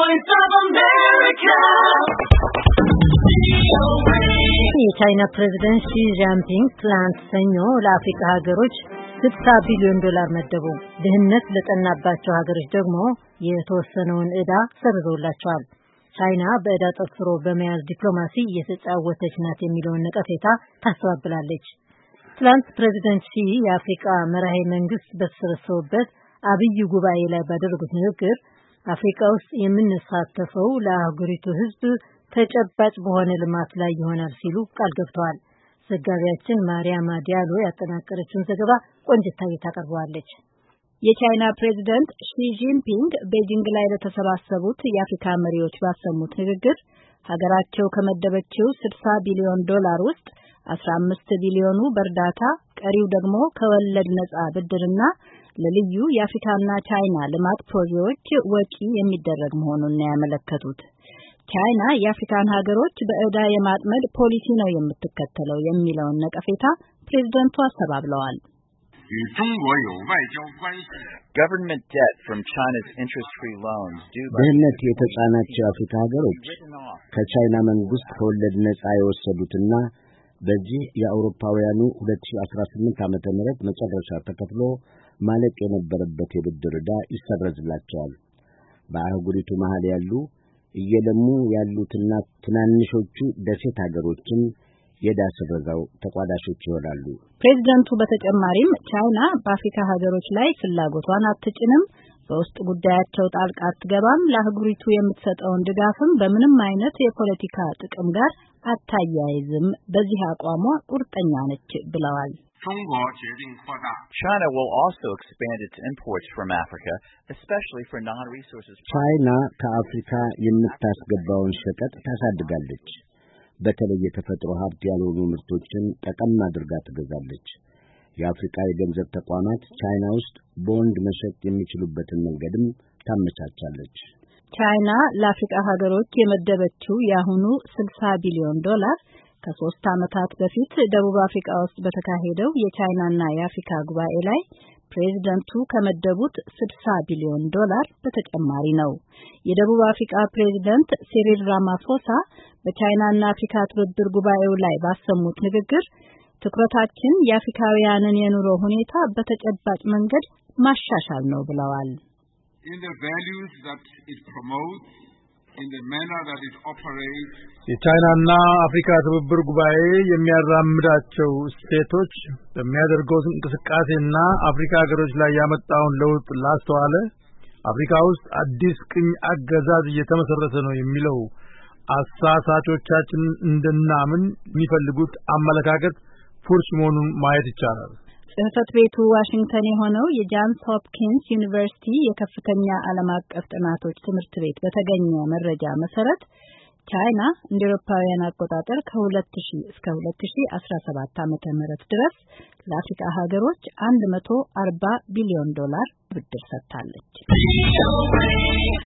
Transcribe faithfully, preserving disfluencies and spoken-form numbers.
Voice of America. የቻይና ፕሬዝዳንት ሺ ጂንፒንግ ትላንት ሰኞ ለአፍሪካ ሀገሮች ስልሳ ቢሊዮን ዶላር መደቡ። ድህነት ለጠናባቸው ሀገሮች ደግሞ የተወሰነውን ዕዳ ሰርዘውላቸዋል። ቻይና በዕዳ ጠፍሮ በመያዝ ዲፕሎማሲ እየተጫወተች ናት የሚለውን ነቀፌታ ታስተባብላለች። ትላንት ፕሬዝዳንት ሺ የአፍሪካ መራሄ መንግስት በተሰበሰቡበት አብይ ጉባኤ ላይ ባደረጉት ንግግር አፍሪካ ውስጥ የምንሳተፈው ለአህጉሪቱ ህዝብ ተጨባጭ በሆነ ልማት ላይ ይሆናል ሲሉ ቃል ገብተዋል። ዘጋቢያችን ማሪያማ ዲያሎ ያጠናቀረችውን ዘገባ ቆንጅታዬ ታቀርበዋለች። የቻይና ፕሬዝዳንት ሺ ጂንፒንግ ቤጂንግ ላይ ለተሰባሰቡት የአፍሪካ መሪዎች ባሰሙት ንግግር ሀገራቸው ከመደበችው ስልሳ ቢሊዮን ዶላር ውስጥ አስራ አምስት ቢሊዮኑ በእርዳታ ቀሪው ደግሞ ከወለድ ነጻ ብድርና ለልዩ የአፍሪካና ቻይና ልማት ፕሮጀክቶች ወጪ የሚደረግ መሆኑን ያመለከቱት። ቻይና የአፍሪካን ሀገሮች በዕዳ የማጥመድ ፖሊሲ ነው የምትከተለው የሚለውን ነቀፌታ ፕሬዝዳንቱ አስተባብለዋል። Government debt from China's interest-free loans due by ድህነት የተጫናቸው የአፍሪካ ሀገሮች ከቻይና መንግስት ከወለድ ነጻ የወሰዱትና በዚህ የአውሮፓውያኑ ሁለት ሺህ አስራ ስምንት ዓመተ ምህረት መጨረሻ ተከፍሎ ማለቅ የነበረበት የብድር ዕዳ ይሰረዝላቸዋል። በአህጉሪቱ መሃል ያሉ እየለሙ ያሉትና ትናንሾቹ ደሴት ሀገሮችን የዕዳ ስረዛው ተቋዳሾች ይሆናሉ። ፕሬዝዳንቱ በተጨማሪም ቻይና በአፍሪካ ሀገሮች ላይ ፍላጎቷን አትጭንም፣ በውስጥ ጉዳያቸው ጣልቃ አትገባም፣ ለአህጉሪቱ የምትሰጠውን ድጋፍም በምንም አይነት የፖለቲካ ጥቅም ጋር አታያይዝም፣ በዚህ አቋሟ ቁርጠኛ ነች ብለዋል። China will also expand its imports from Africa, especially for non-resources. ቻይና ከአፍሪካ የምታስገባውን ሸቀጥ ታሳድጋለች። በተለይ የተፈጥሮ ሀብት ያልሆኑ ምርቶችን ጠቀም አድርጋ ትገዛለች። የአፍሪካ የገንዘብ ተቋማት ቻይና ውስጥ ቦንድ መሸጥ የሚችሉበትን መንገድም ታመቻቻለች። ቻይና ለአፍሪካ ሀገሮች የመደበችው የአሁኑ ስልሳ ቢሊዮን ዶላር ከሶስት ዓመታት በፊት ደቡብ አፍሪካ ውስጥ በተካሄደው የቻይናና የአፍሪካ ጉባኤ ላይ ፕሬዝዳንቱ ከመደቡት ስልሳ ቢሊዮን ዶላር በተጨማሪ ነው። የደቡብ አፍሪካ ፕሬዝዳንት ሲሪል ራማፎሳ በቻይናና አፍሪካ ትብብር ጉባኤው ላይ ባሰሙት ንግግር ትኩረታችን የአፍሪካውያንን የኑሮ ሁኔታ በተጨባጭ መንገድ ማሻሻል ነው ብለዋል። In the values that it promotes, in the manner that it operates. የቻይናና አፍሪካ ትብብር ጉባኤ የሚያራምዳቸው ስቴቶች በሚያደርገው እንቅስቃሴና አፍሪካ ሀገሮች ላይ ያመጣውን ለውጥ ላስተዋለ አፍሪካ ውስጥ አዲስ ቅኝ አገዛዝ እየተመሰረተ ነው የሚለው አሳሳቾቻችን እንደናምን የሚፈልጉት አመለካከት ፉርሽ መሆኑን ማየት ይቻላል። ጽህፈት ቤቱ ዋሽንግተን የሆነው የጃንስ ሆፕኪንስ ዩኒቨርሲቲ የከፍተኛ ዓለም አቀፍ ጥናቶች ትምህርት ቤት በተገኘ መረጃ መሰረት ቻይና እንደ አውሮፓውያን አቆጣጠር ከሁለት ሺህ እስከ ሁለት ሺህ አስራ ሰባት ዓመተ ምህረት ድረስ ለአፍሪካ ሀገሮች አንድ መቶ አርባ ቢሊዮን ዶላር ብድር ሰጥታለች።